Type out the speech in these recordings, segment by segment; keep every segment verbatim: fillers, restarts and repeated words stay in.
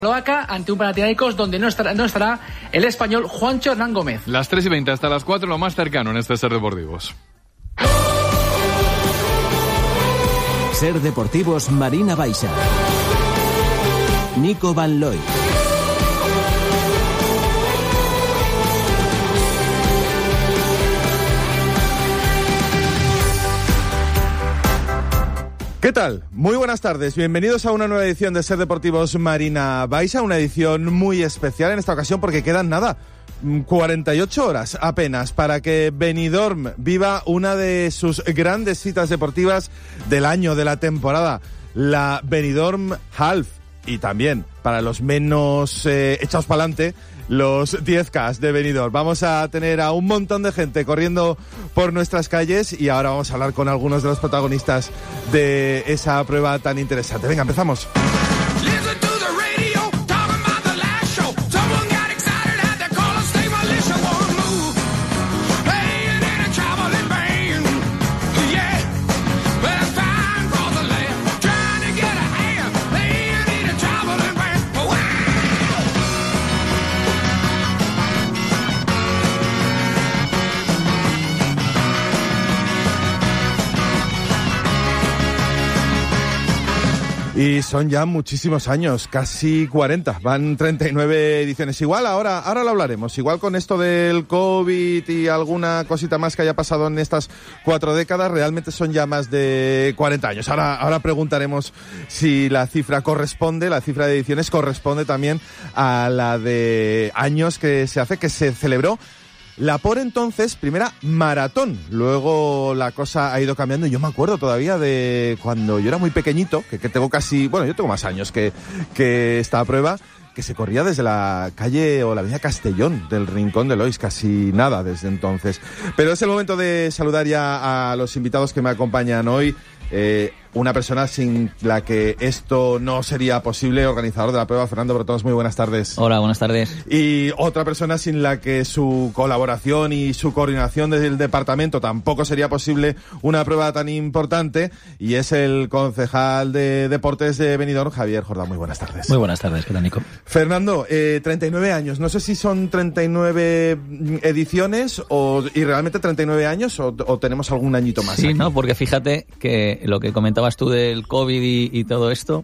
Eslovaca ante un Panathinaikos donde no estará, no estará el español Juancho Hernán Gómez. Las tres y veinte hasta las cuatro, lo más cercano en este Ser Deportivos. Ser Deportivos Marina Baixa. Nico Van Looy. ¿Qué tal? Muy buenas tardes. Bienvenidos a una nueva edición de Ser Deportivos Marina Baixa, una edición muy especial en esta ocasión porque quedan nada, cuarenta y ocho horas apenas para que Benidorm viva una de sus grandes citas deportivas del año, de la temporada, la Benidorm Half. Y también, para los menos eh, echados para adelante, los diez K de Benidorm. Vamos a tener a un montón de gente corriendo por nuestras calles y ahora vamos a hablar con algunos de los protagonistas de esa prueba tan interesante. Venga, empezamos. Y son ya muchísimos años, casi cuarenta, van treinta y nueve ediciones. Igual, ahora, ahora lo hablaremos, igual con esto del COVID y alguna cosita más que haya pasado en estas cuatro décadas, realmente son ya más de cuarenta años. Ahora, ahora preguntaremos si la cifra corresponde, la cifra de ediciones corresponde también a la de años que se hace, que se celebró la por entonces primera maratón. Luego la cosa ha ido cambiando y yo me acuerdo todavía de cuando yo era muy pequeñito, que, que tengo casi, bueno, yo tengo más años que, que esta prueba, que se corría desde la calle o la avenida Castellón del Rincón de Lois, casi nada desde entonces. Pero es el momento de saludar ya a los invitados que me acompañan hoy. Eh, una persona sin la que esto no sería posible, organizador de la prueba, Fernando Brotons, muy buenas tardes. Hola, buenas tardes. Y otra persona sin la que su colaboración y su coordinación desde el departamento tampoco sería posible una prueba tan importante, y es el concejal de deportes de Benidorm, Javier Jordán, muy buenas tardes. Muy buenas tardes, ¿qué tal, Nico? Fernando, eh, treinta y nueve años, no sé si son treinta y nueve ediciones o, y realmente treinta y nueve años o, o tenemos algún añito más. Sí, aquí. no, porque fíjate que lo que comentabas tú del COVID y, y todo esto,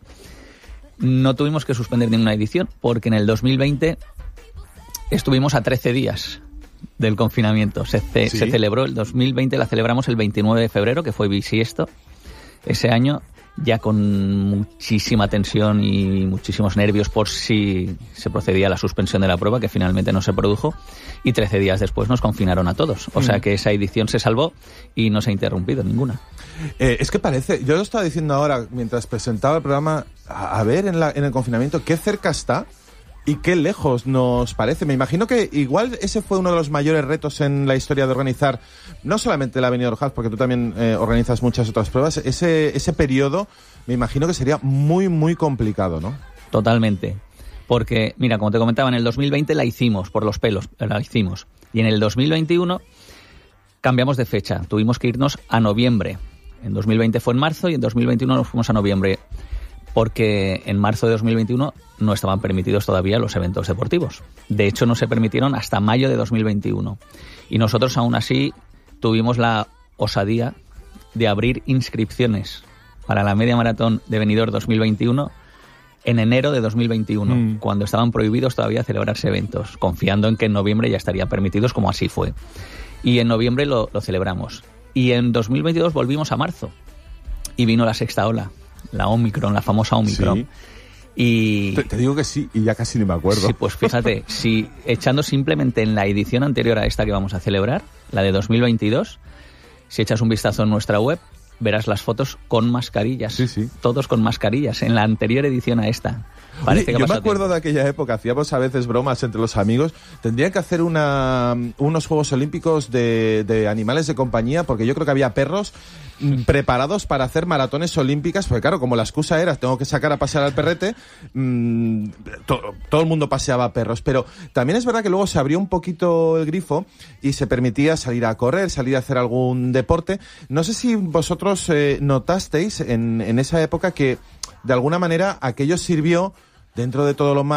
no tuvimos que suspender ninguna edición, porque en el dos mil veinte estuvimos a trece días del confinamiento. Se, ce, ¿Sí? se celebró el dos mil veinte, la celebramos el veintinueve de febrero, que fue bisiesto ese año, ya con muchísima tensión y muchísimos nervios por si se procedía a la suspensión de la prueba, que finalmente no se produjo, y trece días después nos confinaron a todos. O sea que esa edición se salvó y no se ha interrumpido ninguna. Eh, es que parece, yo lo estaba diciendo ahora mientras presentaba el programa, a, a ver en, la, en el confinamiento qué cerca está y qué lejos nos parece. Me imagino que igual ese fue uno de los mayores retos en la historia de organizar, no solamente la Benidorm Half, porque tú también eh, organizas muchas otras pruebas. Ese, ese periodo me imagino que sería muy, muy complicado, ¿no? Totalmente. Porque, mira, como te comentaba, en el dos mil veinte la hicimos, por los pelos, la hicimos. Y en el dos mil veintiuno cambiamos de fecha. Tuvimos que irnos a noviembre. En dos mil veinte fue en marzo y en dos mil veintiuno nos fuimos a noviembre, porque en marzo de dos mil veintiuno no estaban permitidos todavía los eventos deportivos. De hecho, no se permitieron hasta mayo de dos mil veintiuno. Y nosotros, aún así, tuvimos la osadía de abrir inscripciones para la media maratón de Benidorm dos mil veintiuno en enero de dos mil veintiuno, mm. cuando estaban prohibidos todavía celebrarse eventos, confiando en que en noviembre ya estarían permitidos, como así fue. Y en noviembre lo, lo celebramos. Y en dos mil veintidós volvimos a marzo y vino la sexta ola, la Omicron, la famosa Omicron. Sí. Y te, te digo que sí, y ya casi ni me acuerdo. Sí, pues fíjate, si echando simplemente en la edición anterior a esta que vamos a celebrar, la de dos mil veintidós, si echas un vistazo en nuestra web, verás las fotos con mascarillas. Sí, sí. Todos con mascarillas, en la anterior edición a esta. Oye, yo me acuerdo tiempo. de aquella época, hacíamos a veces bromas entre los amigos, tendrían que hacer una, unos Juegos Olímpicos de, de animales de compañía, porque yo creo que había perros mm, preparados para hacer maratones olímpicas, porque claro, como la excusa era, tengo que sacar a pasear al perrete, mmm, to, todo el mundo paseaba perros, pero también es verdad que luego se abrió un poquito el grifo y se permitía salir a correr, salir a hacer algún deporte. No sé si vosotros eh, notasteis en, en esa época que de alguna manera aquello sirvió dentro de todo lo más